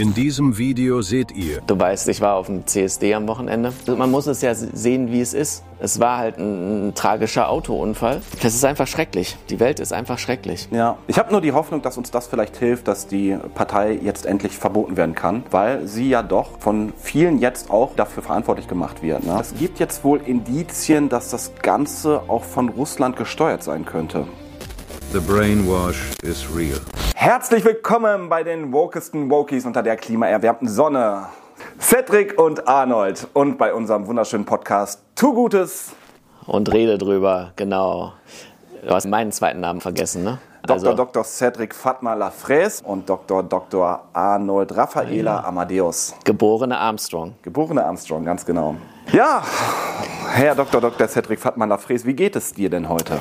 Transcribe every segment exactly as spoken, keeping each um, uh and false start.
In diesem Video seht ihr. Du weißt, ich war auf dem C S D am Wochenende. Also man muss es ja sehen, wie es ist. Es war halt ein, ein tragischer Autounfall. Das ist einfach schrecklich. Die Welt ist einfach schrecklich. Ja, ich habe nur die Hoffnung, dass uns das vielleicht hilft, dass die Partei jetzt endlich verboten werden kann, weil sie ja doch von vielen jetzt auch dafür verantwortlich gemacht wird. Ne? Es gibt jetzt wohl Indizien, dass das Ganze auch von Russland gesteuert sein könnte. The brainwash is real. Herzlich willkommen bei den wokesten Wokies unter der klimaerwärmten Sonne. Cedric und Arnold und bei unserem wunderschönen Podcast Tu Gutes. Und rede drüber, genau. Du hast meinen zweiten Namen vergessen, ne? Doktor Also, Doktor Cedric Fatma Lafraise und Doktor Doktor Arnold Raffaela ja. Amadeus. geborene Armstrong. Geborene Armstrong, ganz genau. Ja, Herr Doktor Doktor Cedric Fatma Lafraise, wie geht es dir denn heute?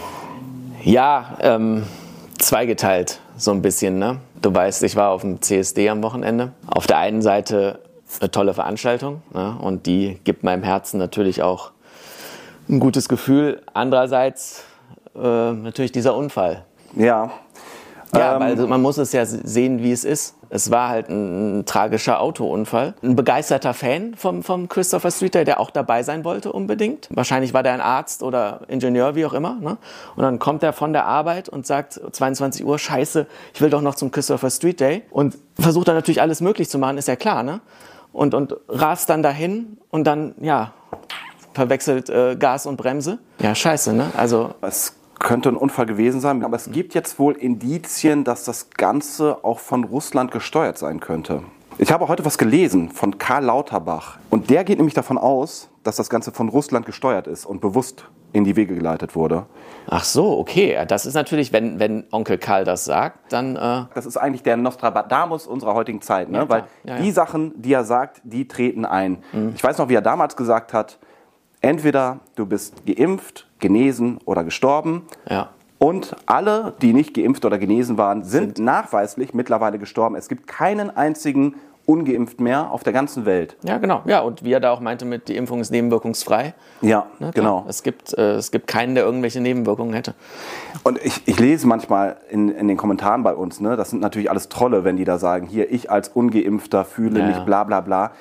Ja, ähm, zweigeteilt so ein bisschen, ne? Du weißt, ich war auf dem C S D am Wochenende. Auf der einen Seite eine tolle Veranstaltung, ne? Und die gibt meinem Herzen natürlich auch ein gutes Gefühl. Andererseits äh, natürlich dieser Unfall. Ja. Ja, ähm, weil also man muss es ja sehen, wie es ist. Es war halt ein, ein tragischer Autounfall. Ein begeisterter Fan vom, vom Christopher Street Day, der auch dabei sein wollte unbedingt. Wahrscheinlich war der ein Arzt oder Ingenieur, wie auch immer. Ne? Und dann kommt er von der Arbeit und sagt, zweiundzwanzig Uhr, scheiße, ich will doch noch zum Christopher Street Day. Und versucht dann natürlich alles möglich zu machen, ist ja klar. Ne? Und, und rast dann dahin und dann, ja, verwechselt äh, Gas und Bremse. Ja, scheiße, ne? Also... Es könnte ein Unfall gewesen sein, aber es gibt jetzt wohl Indizien, dass das Ganze auch von Russland gesteuert sein könnte. Ich habe heute was gelesen von Karl Lauterbach und der geht nämlich davon aus, dass das Ganze von Russland gesteuert ist und bewusst in die Wege geleitet wurde. Ach so, okay. Das ist natürlich, wenn, wenn Onkel Karl das sagt, dann... Äh Das ist eigentlich der Nostradamus unserer heutigen Zeit, ne? Ja, Weil ja, die ja. Sachen, die er sagt, die treten ein. Mhm. Ich weiß noch, wie er damals gesagt hat, entweder du bist geimpft, genesen oder gestorben. Ja. Und alle, die nicht geimpft oder genesen waren, sind, sind nachweislich mittlerweile gestorben. Es gibt keinen einzigen ungeimpft mehr auf der ganzen Welt. Ja, genau. Ja, und wie er da auch meinte, mit die Impfung ist nebenwirkungsfrei. Ja, Ne, genau. Es gibt, äh, es gibt keinen, der irgendwelche Nebenwirkungen hätte. Und ich, ich lese manchmal in, in den Kommentaren bei uns, ne, das sind natürlich alles Trolle, wenn die da sagen, hier, ich als Ungeimpfter fühle Ja, mich ja. bla bla bla.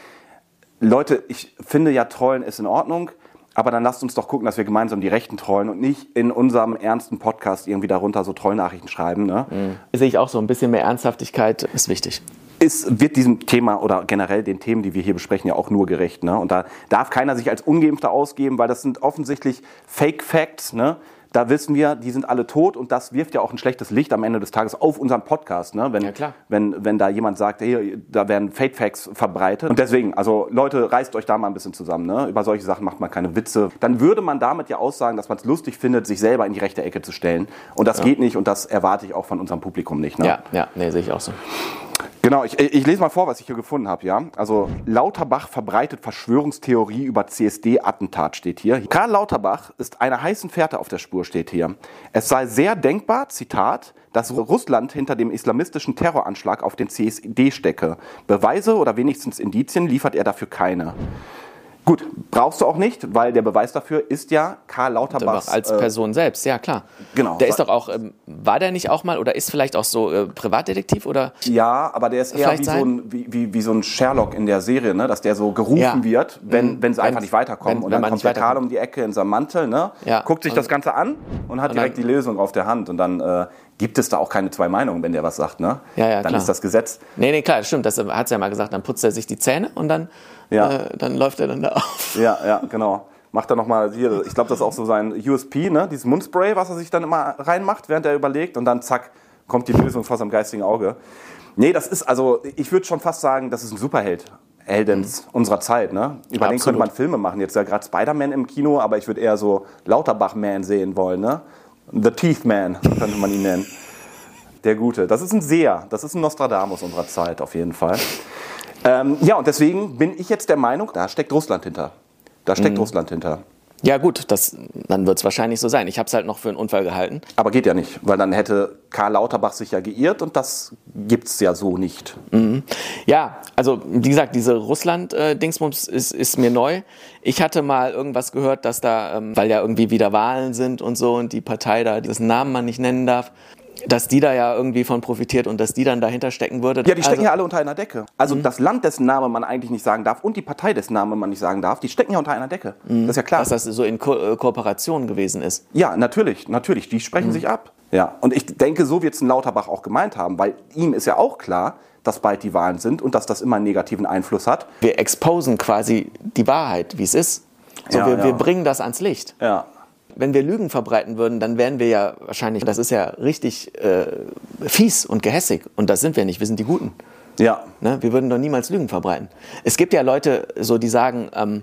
Leute, ich finde ja, Trollen ist in Ordnung. Aber dann lasst uns doch gucken, dass wir gemeinsam die Rechten trollen und nicht in unserem ernsten Podcast irgendwie darunter so Trollnachrichten schreiben. Ne? Mhm. Sehe ich auch so. Ein bisschen mehr Ernsthaftigkeit ist wichtig. Es wird diesem Thema oder generell den Themen, die wir hier besprechen, ja auch nur gerecht. Ne? Und da darf keiner sich als Ungeimpfter ausgeben, weil das sind offensichtlich Fake Facts. Ne? Da wissen wir, die sind alle tot und das wirft ja auch ein schlechtes Licht am Ende des Tages auf unseren Podcast. Ne? Wenn, Ja, klar. wenn, wenn da jemand sagt, hey, da werden Fake Facts verbreitet. Und deswegen, also Leute, reißt euch da mal ein bisschen zusammen. Ne? Über solche Sachen macht man keine Witze. Dann würde man damit ja aussagen, dass man es lustig findet, sich selber in die rechte Ecke zu stellen. Und das Ja. geht nicht und das erwarte ich auch von unserem Publikum nicht. Ne? Ja, ja, nee, sehe ich auch so. Genau, ich, ich lese mal vor, was ich hier gefunden habe. Ja? Also Lauterbach verbreitet Verschwörungstheorie über C S D-Attentat, steht hier. Karl Lauterbach ist einer heißen Fährte auf der Spur, steht hier. Es sei sehr denkbar, Zitat, dass Russland hinter dem islamistischen Terroranschlag auf den C S D stecke. Beweise oder wenigstens Indizien liefert er dafür keine. Gut, brauchst du auch nicht, weil der Beweis dafür ist ja Karl Lauterbach Als Person selbst, ja klar. Genau. Der ist doch auch, ähm, war der nicht auch mal oder ist vielleicht auch so äh, Privatdetektiv oder? Ja, aber der ist eher Vielleicht wie so, sein? ein, wie, wie, wie so ein Sherlock in der Serie, ne? Dass der so gerufen Ja. wird, wenn, Mhm. wenn sie einfach Wenn- nicht weiterkommen. wenn- und wenn dann man kommt nicht der Karl weiterkommt. um die Ecke in seinem Mantel, ne? Ja. Guckt sich Und- das Ganze an und hat und direkt dann- die Lösung auf der Hand. Und dann äh, gibt es da auch keine zwei Meinungen, wenn der was sagt. Ne? Ja, ja, dann klar. ist das Gesetz. Nee, nee, klar, stimmt. Das hat sie ja mal gesagt. Dann putzt er sich die Zähne und dann, Ja. äh, dann läuft er dann da auf. Ja, ja, genau. Macht er nochmal hier, ich glaube, das ist auch so sein U S P, ne? Dieses Mundspray, was er sich dann immer reinmacht, während er überlegt. Und dann zack, kommt die Lösung vor seinem geistigen Auge. Nee, das ist, also ich würde schon fast sagen, das ist ein Superheld. Heldens mhm. unserer Zeit, ne? Über den Absolut. könnte man Filme machen. Jetzt ja gerade Spider-Man im Kino, aber ich würde eher so Lauterbach-Man sehen wollen, ne? The Teeth Man könnte man ihn nennen. Der Gute. Das ist ein Seher. Das ist ein Nostradamus unserer Zeit auf jeden Fall. Ähm, ja, und deswegen bin ich jetzt der Meinung, da steckt Russland hinter. Da steckt Mhm. Russland hinter. Ja gut, das, dann wird es wahrscheinlich so sein. Ich habe es halt noch für einen Unfall gehalten. Aber geht ja nicht, weil dann hätte Karl Lauterbach sich ja geirrt und das gibt's ja so nicht. Mhm. Ja, also wie gesagt, diese Russland-Dingsbums ist, ist mir neu. Ich hatte mal irgendwas gehört, dass da, ähm, weil ja irgendwie wieder Wahlen sind und so und die Partei da, dessen Namen man nicht nennen darf, dass die da ja irgendwie von profitiert und dass die dann dahinter stecken würde. Ja, die stecken also, ja alle unter einer Decke. Also mhm. das Land, dessen Name man eigentlich nicht sagen darf und die Partei, dessen Name man nicht sagen darf, die stecken ja unter einer Decke. Mhm. Das ist ja klar. Dass das so in Ko- äh, Kooperation gewesen ist. Ja, natürlich, natürlich. Die sprechen mhm. sich ab. Ja, und ich denke, so wird es ein Lauterbach auch gemeint haben, weil ihm ist ja auch klar, dass bald die Wahlen sind und dass das immer einen negativen Einfluss hat. Wir exposen quasi die Wahrheit, wie es ist. So, ja, wir, ja. wir bringen das ans Licht. Ja. Wenn wir Lügen verbreiten würden, dann wären wir ja wahrscheinlich, das ist ja richtig äh, fies und gehässig. Und das sind wir nicht, wir sind die Guten. Ja. Ne? Wir würden doch niemals Lügen verbreiten. Es gibt ja Leute, so, die sagen, ähm,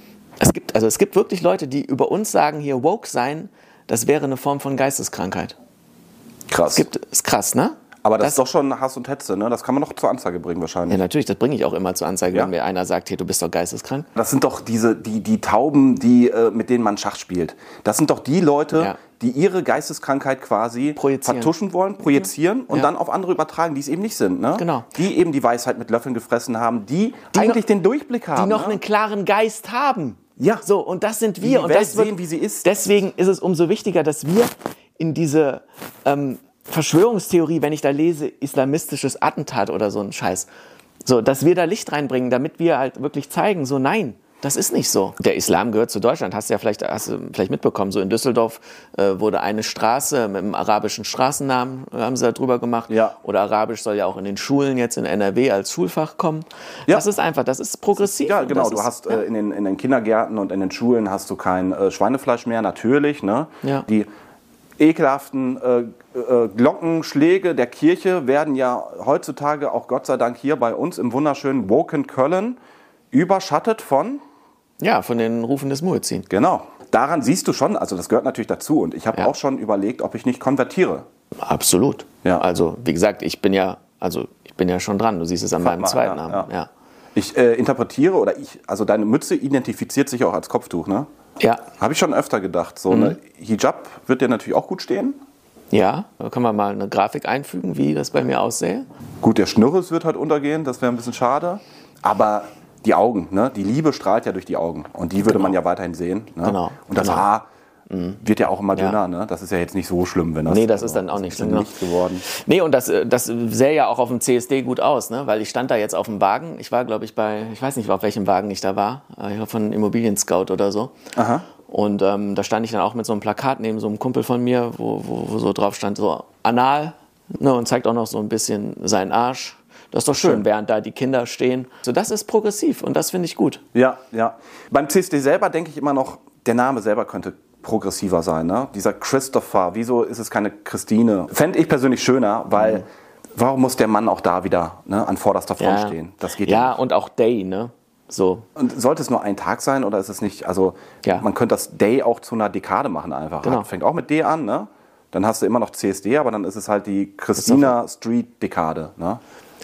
es gibt, also es gibt wirklich Leute, die über uns sagen, hier woke sein, das wäre eine Form von Geisteskrankheit. Krass. Es gibt, ist krass, ne? Aber das, Das- ist doch schon Hass und Hetze, ne? Das kann man doch zur Anzeige bringen wahrscheinlich. Ja, natürlich, das bringe ich auch immer zur Anzeige, Ja. wenn mir einer sagt, hier, du bist doch geisteskrank. Das sind doch diese, die, die Tauben, die, äh, mit denen man Schach spielt. Das sind doch die Leute, Ja. die ihre Geisteskrankheit quasi Projizieren. vertuschen wollen, projizieren und Ja. dann auf andere übertragen, die es eben nicht sind. Ne? Genau. Die eben die Weisheit mit Löffeln gefressen haben, die, Die eigentlich noch- den Durchblick haben. Die noch ne? einen klaren Geist haben. Ja. So, und das sind Die wir. die und Welt das wird, sehen, wie sie ist. Deswegen ist es umso wichtiger, dass wir in diese ähm, Verschwörungstheorie, wenn ich da lese, islamistisches Attentat oder so ein Scheiß, so, dass wir da Licht reinbringen, damit wir halt wirklich zeigen, so nein, das ist nicht so. Der Islam gehört zu Deutschland, hast du ja vielleicht, hast du vielleicht mitbekommen. So in Düsseldorf äh, wurde eine Straße mit einem arabischen Straßennamen, äh, haben sie da drüber gemacht. Ja. Oder Arabisch soll ja auch in den Schulen jetzt in N R W als Schulfach kommen. Ja. Das ist einfach, das ist progressiv. Ja, und genau. das Du ist, hast äh, in, den, in den Kindergärten und in den Schulen hast du kein äh, Schweinefleisch mehr, natürlich. Ne? Ja. Die ekelhaften äh, äh, Glockenschläge der Kirche werden ja heutzutage auch Gott sei Dank hier bei uns im wunderschönen Woken Köln überschattet von, Ja, von den Rufen des Muezzin. genau, daran siehst du schon, also das gehört natürlich dazu und ich habe Ja. auch schon überlegt, ob ich nicht konvertiere. Absolut. Ja. Also, wie gesagt, ich bin ja, also ich bin ja schon dran. Du siehst es an meinem mal, zweiten ja, Namen. ja. Ja. Ich äh, interpretiere oder ich, also deine Mütze identifiziert sich auch als Kopftuch, ne? Ja. Habe ich schon öfter gedacht. So Mhm. eine Hijab wird dir natürlich auch gut stehen. Ja, da können wir mal eine Grafik einfügen, wie das bei mir aussähe. Gut, der Schnürres wird halt untergehen, das wäre ein bisschen schade. Aber die Augen, ne? Die Liebe strahlt ja durch die Augen. Und die würde Genau. man ja weiterhin sehen. Ne? Genau, Und das genau. Haar wird ja auch immer Ja. dünner. Ne? Das ist ja jetzt nicht so schlimm, wenn das. Nee, das ist dann auch nicht schlimm. schlimm, Licht geworden. Nee, und das, äh, das sähe ja auch auf dem C S D gut aus, ne? Weil ich stand da jetzt auf dem Wagen. Ich war, glaube ich, bei, ich weiß nicht, auf welchem Wagen ich da war. Ich war von Immobilien Scout oder so. Aha. Und ähm, da stand ich dann auch mit so einem Plakat neben so einem Kumpel von mir, wo, wo, wo so drauf stand, so anal, ne, und zeigt auch noch so ein bisschen seinen Arsch. Das ist doch schön, Schön. während da die Kinder stehen. So, das ist progressiv und das finde ich gut. Ja, ja. Beim C S D selber denke ich immer noch, der Name selber könnte progressiver sein. Ne? Dieser Christopher, wieso ist es keine Christine? Fände ich persönlich schöner, weil Mhm. warum muss der Mann auch da wieder ne, an vorderster Front stehen? Das geht ja ja, nicht. und auch Day, ne? So. Und sollte es nur ein Tag sein oder ist es nicht, also Ja. man könnte das Day auch zu einer Dekade machen einfach. Genau. Fängt auch mit D an, ne? Dann hast du immer noch C S D, aber dann ist es halt die Christina Street Dekade, ne?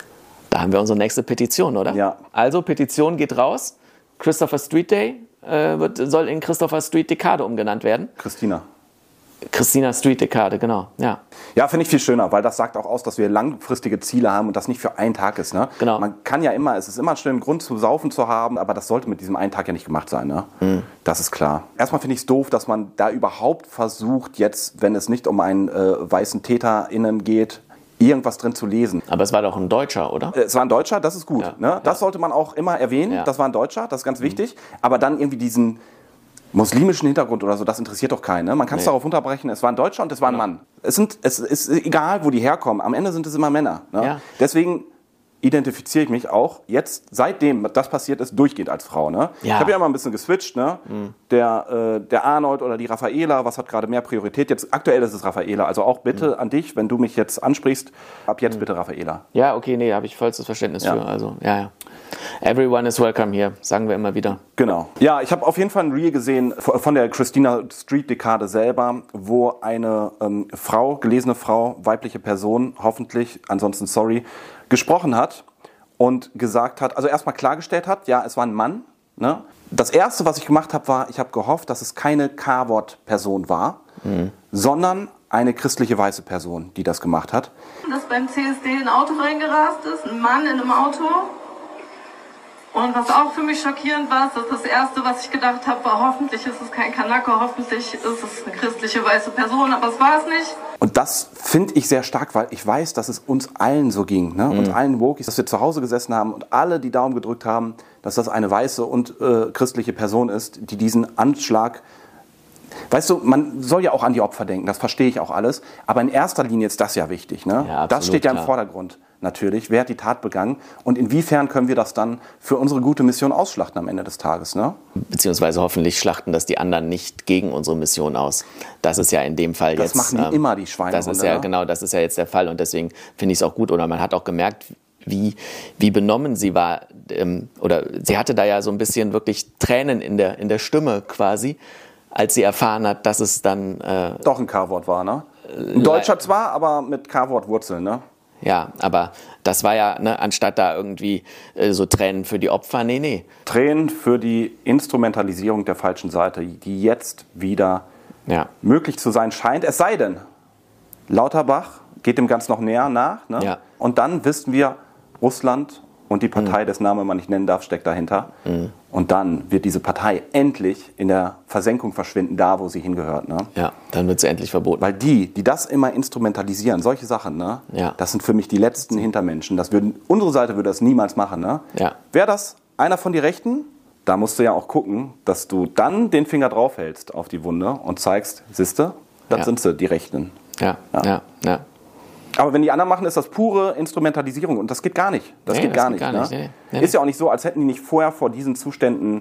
Da haben wir unsere nächste Petition, oder? Ja. Also, Petition geht raus. Christopher Street Day äh, wird, soll in Christopher Street Dekade umgenannt werden. Christina. Christina Street Dekade, genau. Ja. Ja, finde ich viel schöner, weil das sagt auch aus, dass wir langfristige Ziele haben und das nicht für einen Tag ist. Ne? Genau. Man kann ja immer, es ist immer schön, einen Grund zu saufen zu haben, aber das sollte mit diesem einen Tag ja nicht gemacht sein. Ne? Mhm. Das ist klar. Erstmal finde ich es doof, dass man da überhaupt versucht, jetzt, wenn es nicht um einen äh, weißen TäterInnen geht, irgendwas drin zu lesen. Aber es war doch ein Deutscher, oder? Äh, Es war ein Deutscher, das ist gut. Ja. Ne? Das sollte man auch immer erwähnen, Ja. das war ein Deutscher, das ist ganz wichtig. Aber dann irgendwie diesen muslimischen Hintergrund oder so, das interessiert doch keinen. Ne? Man kann es Nee. darauf unterbrechen, es war ein Deutscher und es war ein Mann. Es, sind, es ist egal, wo die herkommen, am Ende sind es immer Männer. Ne? Ja. Deswegen identifiziere ich mich auch jetzt, seitdem das passiert ist, durchgehend als Frau. Ne? Ja. Ich habe ja immer ein bisschen geswitcht. Ne? Der, äh, der Arnold oder die Raffaela, was hat gerade mehr Priorität? Jetzt aktuell ist es Raffaela. Also auch bitte an dich, wenn du mich jetzt ansprichst, ab jetzt bitte Raffaela. Ja, okay, nee, habe ich vollstes Verständnis Ja. für. Also, ja, ja. Everyone is welcome here, sagen wir immer wieder. Genau. Ja, ich habe auf jeden Fall ein Reel gesehen von der Christina Street Dekade selber, wo eine ähm, Frau, gelesene Frau, weibliche Person, hoffentlich, ansonsten sorry, gesprochen hat und gesagt hat, also erstmal klargestellt hat, ja, es war ein Mann. Ne? Das Erste, was ich gemacht habe, war, ich habe gehofft, dass es keine K-Wort-Person war, mhm. sondern eine christliche weiße Person, die das gemacht hat. Dass beim C S D ein Auto reingerast ist, ein Mann in einem Auto. Und was auch für mich schockierend war, ist, dass das Erste, was ich gedacht habe, war, hoffentlich ist es kein Kanake, hoffentlich ist es eine christliche weiße Person, aber es war es nicht. Und das finde ich sehr stark, weil ich weiß, dass es uns allen so ging, ne? Mhm. Uns allen Wokies, dass wir zu Hause gesessen haben und alle die Daumen gedrückt haben, dass das eine weiße und äh, christliche Person ist, die diesen Anschlag... Weißt du, man soll ja auch an die Opfer denken, das verstehe ich auch alles, aber in erster Linie ist das ja wichtig, ne? Ja, absolut, das steht ja im klar. Vordergrund. Natürlich, wer hat die Tat begangen und inwiefern können wir das dann für unsere gute Mission ausschlachten am Ende des Tages, ne? Beziehungsweise hoffentlich schlachten das die anderen nicht gegen unsere Mission aus. Das ist ja in dem Fall das jetzt... Das machen die ähm, immer, die Schweine. Das ist ja, ne? genau, das ist ja jetzt der Fall und deswegen finde ich es auch gut. Oder man hat auch gemerkt, wie, wie benommen sie war. Ähm, oder sie hatte da ja so ein bisschen wirklich Tränen in der, in der Stimme quasi, als sie erfahren hat, dass es dann... Äh, Doch ein K-Wort war, ne? Ein Deutscher zwar, aber mit K-Wort-Wurzeln, ne? Ja, aber das war ja, ne, anstatt da irgendwie äh, so Tränen für die Opfer, nee, nee. Tränen für die Instrumentalisierung der falschen Seite, die jetzt wieder ja. möglich zu sein scheint. Es sei denn, Lauterbach geht dem Ganzen noch näher nach. Ne? Ja. Und dann wissen wir, Russland und die Partei, mhm. dessen Name man nicht nennen darf, steckt dahinter. Mhm. Und dann wird diese Partei endlich in der Versenkung verschwinden, da wo sie hingehört. Ne? Ja, dann wird sie endlich verboten. Weil die, die das immer instrumentalisieren, solche Sachen, ne? Ja. Das sind für mich die letzten Hintermenschen. Das würden, unsere Seite würde das niemals machen. Ne? Ja. Wäre das einer von die Rechten, da musst du ja auch gucken, dass du dann den Finger draufhältst auf die Wunde und zeigst, siehste, das ja. sind sie, die Rechten. Ja, ja, ja. ja. Aber wenn die anderen machen, ist das pure Instrumentalisierung und das geht gar nicht. Das nee, geht das gar geht nicht. Gar nicht. Ne? Nee, nee. Ist ja auch nicht so, als hätten die nicht vorher vor diesen Zuständen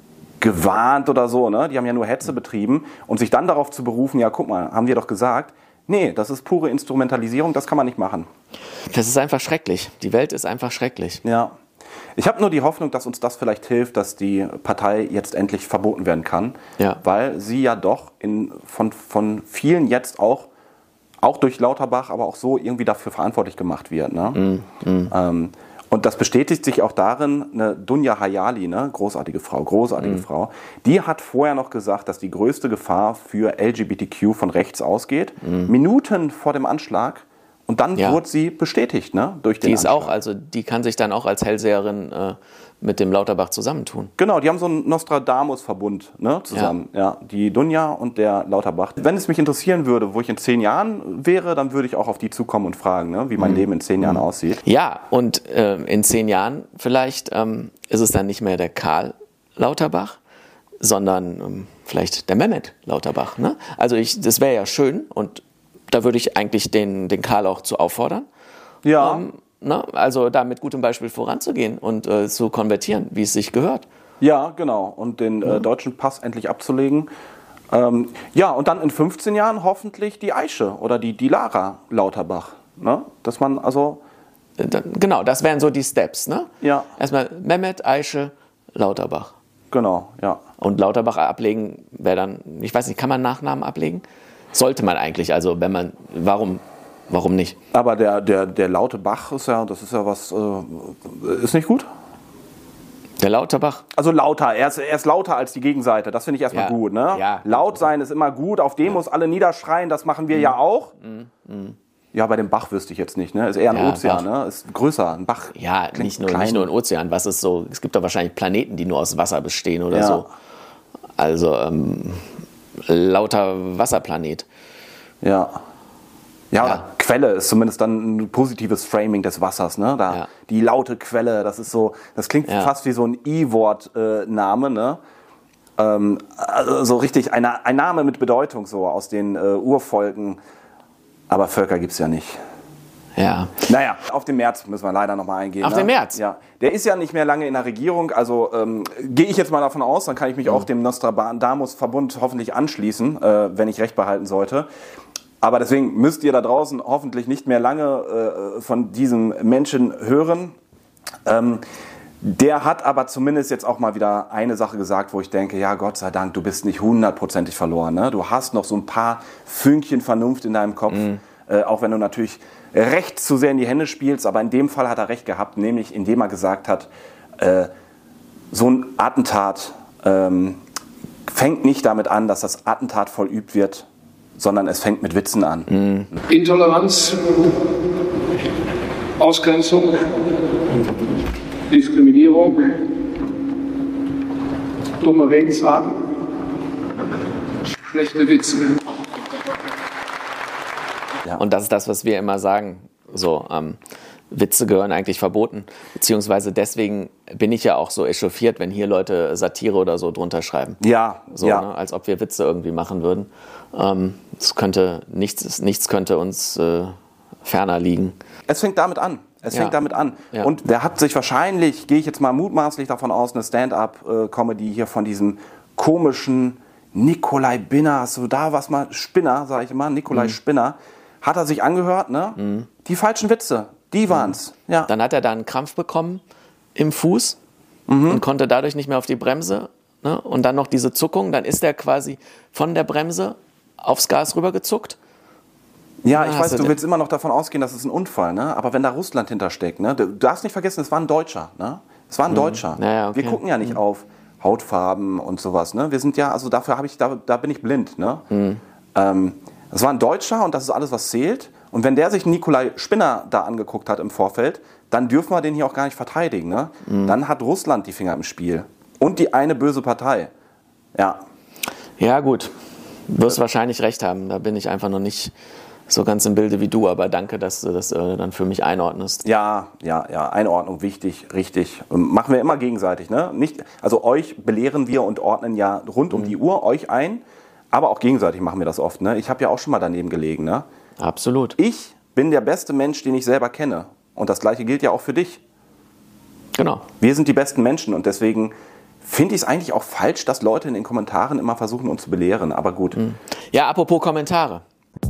gewarnt oder so. Ne? Die haben ja nur Hetze betrieben und sich dann darauf zu berufen, ja guck mal, haben wir doch gesagt, nee, das ist pure Instrumentalisierung, das kann man nicht machen. Das ist einfach schrecklich. Die Welt ist einfach schrecklich. Ja. Ich habe nur die Hoffnung, dass uns das vielleicht hilft, dass die Partei jetzt endlich verboten werden kann. Ja. Weil sie ja doch in, von, von vielen jetzt auch auch durch Lauterbach, aber auch so irgendwie dafür verantwortlich gemacht wird. Ne? Mm, mm. Ähm, und das bestätigt sich auch darin, eine Dunja Hayali, ne? großartige Frau, großartige mm. Frau, die hat vorher noch gesagt, dass die größte Gefahr für L G B T Q von rechts ausgeht. Mm. Minuten vor dem Anschlag. Und dann ja. wurde sie bestätigt, ne? durch den Die ist Anschlag. auch, also die kann sich dann auch als Hellseherin äh, mit dem Lauterbach zusammentun. Genau, die haben so einen Nostradamus-Verbund ne, zusammen. Ja. Ja, die Dunja und der Lauterbach. Wenn es mich interessieren würde, wo ich in zehn Jahren wäre, dann würde ich auch auf die zukommen und fragen, ne, wie mein mhm. Leben in zehn Jahren mhm. aussieht. Ja, und äh, in zehn Jahren vielleicht ähm, ist es dann nicht mehr der Karl Lauterbach, sondern ähm, vielleicht der Mehmet Lauterbach. Ne? Also ich, das wäre ja schön und da würde ich eigentlich den, den Karl auch zu auffordern. Ja. Ähm, ne? Also da mit gutem Beispiel voranzugehen und äh, zu konvertieren, wie es sich gehört. Ja, genau. Und den ja. äh, deutschen Pass endlich abzulegen. Ähm, ja, und dann in fünfzehn Jahren hoffentlich die Aische oder die, die Lara Lauterbach. Ne? Dass man also... Genau, das wären so die Steps. Ne? Ja. Erstmal Mehmet, Aische, Lauterbach. Genau, ja. Und Lauterbach ablegen wäre dann, ich weiß nicht, kann man Nachnamen ablegen? Sollte man eigentlich, also wenn man, warum, warum nicht? Aber der, der, der laute Bach ist ja, das ist ja was, äh, ist nicht gut? Der Lauterbach? Also lauter, er ist, er ist lauter als die Gegenseite, das finde ich erstmal ja. gut. Ne? Ja. Laut sein ist immer gut, auf Demos ja. alle niederschreien, das machen wir mhm. ja auch. Mhm. Mhm. Ja, bei dem Bach wüsste ich jetzt nicht, ne? Ist eher ein ja, Ozean, Bach. ne? Ist größer, ein Bach. Ja, nicht nur, nicht nur ein Ozean, was ist so, es gibt da wahrscheinlich Planeten, die nur aus Wasser bestehen oder ja. so. Also, ähm, lauter Wasserplanet. Ja. Ja, ja. Quelle ist zumindest dann ein positives Framing des Wassers, ne? Da, ja. Die laute Quelle, das ist so, das klingt ja. fast wie so ein I-Wort-Name, äh, ne? Ähm, also so richtig ein, ein Name mit Bedeutung, so aus den äh, Urvolken. Aber Völker gibt's ja nicht. Ja. Naja, auf den Merz müssen wir leider nochmal eingehen. Auf ne? den Merz? Ja. Der ist ja nicht mehr lange in der Regierung, also ähm, gehe ich jetzt mal davon aus, dann kann ich mich mhm. auch dem Nostradamus-Verbund hoffentlich anschließen, äh, wenn ich recht behalten sollte. Aber deswegen müsst ihr da draußen hoffentlich nicht mehr lange äh, von diesem Menschen hören. Ähm, der hat aber zumindest jetzt auch mal wieder eine Sache gesagt, wo ich denke, ja Gott sei Dank, du bist nicht hundertprozentig verloren. Ne? Du hast noch so ein paar Fünkchen Vernunft in deinem Kopf, mhm. äh, auch wenn du natürlich recht zu sehr in die Hände spielst, aber in dem Fall hat er recht gehabt, nämlich indem er gesagt hat, äh, so ein Attentat ähm, fängt nicht damit an, dass das Attentat vollübt wird, sondern es fängt mit Witzen an. Mhm. Intoleranz, Ausgrenzung, Diskriminierung dumme Redensarten, schlechte Witze. Ja. Und das ist das, was wir immer sagen. So, ähm, Witze gehören eigentlich verboten. Beziehungsweise deswegen bin ich ja auch so echauffiert, wenn hier Leute Satire oder so drunter schreiben. Ja, so, ja. Ne, als ob wir Witze irgendwie machen würden. Ähm, es könnte, nichts, nichts könnte uns äh, ferner liegen. Es fängt damit an. Es Ja. fängt damit an. Ja. Und der hat sich wahrscheinlich, gehe ich jetzt mal mutmaßlich davon aus, eine Stand-up-Comedy hier von diesem komischen Nikolai Binner, hast du da was mal, Spinner, sage ich immer, Nikolai mhm. Spinner, hat er sich angehört, ne? Mhm. Die falschen Witze, die waren's. Mhm. Ja. Dann hat er da einen Krampf bekommen im Fuß mhm. und konnte dadurch nicht mehr auf die Bremse. Ne? Und dann noch diese Zuckung, dann ist er quasi von der Bremse aufs Gas rübergezuckt. Ja, ich Ah, weiß, hast du du- willst immer noch davon ausgehen, dass es ein Unfall, ne? Aber wenn da Russland hintersteckt, ne? Du darfst nicht vergessen, es war ein Deutscher, ne? Es war ein Deutscher. Ja, ja, okay. Wir gucken ja nicht auf Hautfarben und sowas, ne? Wir sind ja, also dafür habe ich, da, da bin ich blind, ne? Ähm, es war ein Deutscher und das ist alles, was zählt. Und wenn der sich Nikolai Spinner da angeguckt hat im Vorfeld, dann dürfen wir den hier auch gar nicht verteidigen, ne? Dann hat Russland die Finger im Spiel. Und die eine böse Partei. Ja. Ja, gut. Du wirst wahrscheinlich recht haben. Da bin ich einfach noch nicht so ganz im Bilde wie du. Aber danke, dass du das äh, dann für mich einordnest. Ja, ja, ja, Einordnung, wichtig, richtig. Machen wir immer gegenseitig, ne? Nicht, also euch belehren wir und ordnen ja rund um die Uhr euch ein, aber auch gegenseitig machen wir das oft, ne? Ich habe ja auch schon mal daneben gelegen, ne? Absolut. Ich bin der beste Mensch, den ich selber kenne. Und das Gleiche gilt ja auch für dich. Genau. Wir sind die besten Menschen und deswegen finde ich es eigentlich auch falsch, dass Leute in den Kommentaren immer versuchen, uns zu belehren. Aber gut. Ja, apropos Kommentare.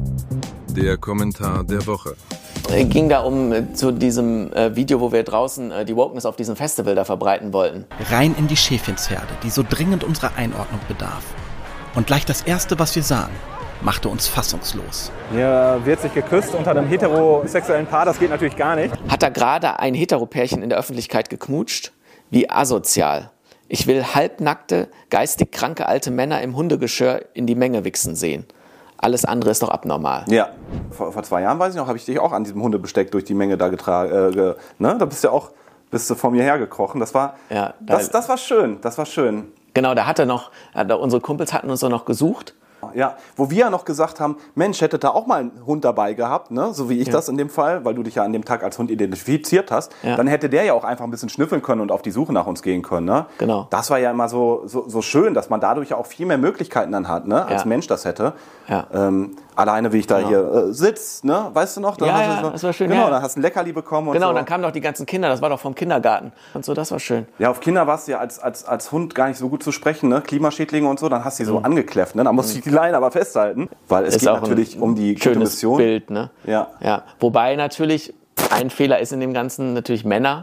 Der Kommentar der Woche. Äh, ging da um äh, zu diesem äh, Video, wo wir draußen äh, die Wokeness auf diesem Festival da verbreiten wollten. Rein in die Schäfchensherde, die so dringend unserer Einordnung bedarf. Und gleich das Erste, was wir sahen, machte uns fassungslos. Hier wird sich geküsst unter einem heterosexuellen Paar, das geht natürlich gar nicht. Hat da gerade ein Heteropärchen in der Öffentlichkeit geknutscht? Wie asozial. Ich will halbnackte, geistig kranke alte Männer im Hundegeschirr in die Menge wichsen sehen. Alles andere ist doch abnormal. Ja, vor, vor zwei Jahren, weiß ich noch, habe ich dich auch an diesem Hundebesteck durch die Menge da getragen. Äh, ge, ne? Da bist du ja auch bist du vor mir hergekrochen. Das war, Ja, da- das, das war schön, das war schön. Genau, da hatte noch, äh, da unsere Kumpels hatten uns doch noch gesucht. Ja, wo wir ja noch gesagt haben, Mensch, hätte da auch mal einen Hund dabei gehabt, ne? So wie ich Ja. das in dem Fall, weil du dich ja an dem Tag als Hund identifiziert hast, Ja. dann hätte der ja auch einfach ein bisschen schnüffeln können und auf die Suche nach uns gehen können, ne? Genau. Das war ja immer so, so, so schön, dass man dadurch ja auch viel mehr Möglichkeiten dann hat, ne? Als Ja. Mensch das hätte. Ja. Ähm, alleine wie ich da Genau. hier äh, sitz, ne? Weißt du noch? Dann Ja, hast ja, du so, das war schön, Genau, ja. dann hast du ein Leckerli bekommen und Genau, so. und dann kamen doch die ganzen Kinder, das war doch vom Kindergarten. Und so, das war schön. Ja, auf Kinder warst du ja als, als, als Hund gar nicht so gut zu sprechen, ne? Klimaschädlinge und so, dann hast du die so angekläfft, ne? Dann musst du die Leine aber festhalten, weil es Ist geht auch natürlich ein um die gute schönes Mission. Bild, ne? Ja. Ja. Wobei natürlich ein Fehler ist in dem Ganzen natürlich Männer.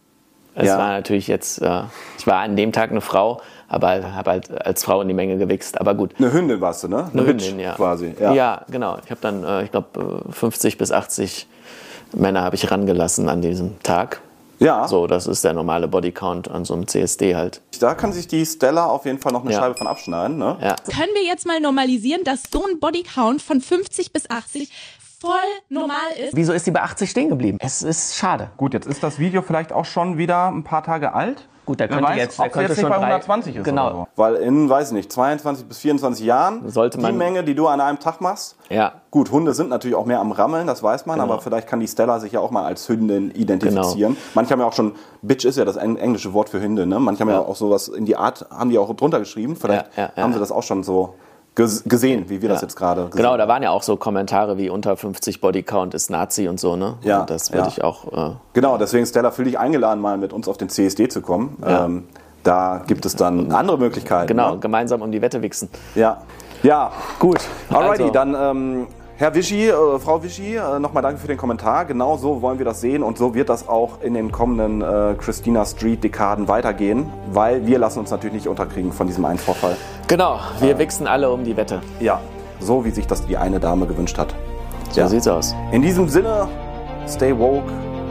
Es Ja. war natürlich jetzt, äh, ich war an dem Tag eine Frau, aber habe halt als Frau in die Menge gewichst. Aber gut. Eine Hündin warst du, ne? Eine Bitch Hündin, ja. Quasi. Ja, Ja. genau. Ich habe dann, äh, ich glaube, fünfzig bis achtzig Männer habe ich rangelassen an diesem Tag. Ja. So, das ist der normale Bodycount an so einem C S D halt. Da kann sich die Stella auf jeden Fall noch eine Ja. Scheibe von abschneiden, ne? Ja. Können wir jetzt mal normalisieren, dass so ein Bodycount von fünfzig bis achtzig voll normal ist? Wieso ist die bei achtzig stehen geblieben? Es ist schade. Gut, jetzt ist das Video vielleicht auch schon wieder ein paar Tage alt. Gut, der Wer könnte weiß, jetzt, ob der sie könnte jetzt nicht schon bei drei- hundertzwanzig ist Genau. oder so. Weil in, weiß nicht, zweiundzwanzig bis vierundzwanzig Jahren Sollte man- die Menge, die du an einem Tag machst. Ja. Gut, Hunde sind natürlich auch mehr am Rammeln, das weiß man, Genau. aber vielleicht kann die Stella sich ja auch mal als Hündin identifizieren. Manche haben ja auch schon, Bitch ist ja das eng- englische Wort für Hunde, ne? Manche haben ja, Ja. auch sowas in die Art, haben die auch drunter geschrieben. Vielleicht Ja, ja, ja, haben sie ja. das auch schon so ges- gesehen, wie wir das Ja. jetzt gerade gesehen Genau, haben. da waren ja auch so Kommentare wie unter fünfzig Bodycount ist Nazi und so, ne? Ja, Und das würde ja. ich auch. Äh, Genau, deswegen Stella, fühl dich eingeladen, mal mit uns auf den C S D zu kommen. Ja. Ähm, da gibt es dann andere Möglichkeiten. genau, Ne? gemeinsam um die Wette wichsen. Ja. Ja. Gut. Alrighty, also, dann ähm, Herr Wischi, äh, Frau Wischi, äh, nochmal danke für den Kommentar. Genau so wollen wir das sehen und so wird das auch in den kommenden äh, Christina Street-Dekaden weitergehen, weil wir lassen uns natürlich nicht unterkriegen von diesem einen Vorfall. Genau, wir wichsen alle um die Wette. Ja, so wie sich das die eine Dame gewünscht hat. So Ja. sieht's aus. In diesem Sinne, stay woke,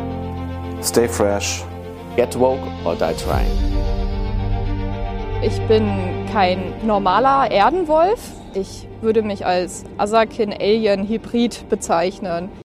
stay fresh. Get woke or die trying. Ich bin kein normaler Erdenwolf. Ich würde mich als Asakin-Alien-Hybrid bezeichnen.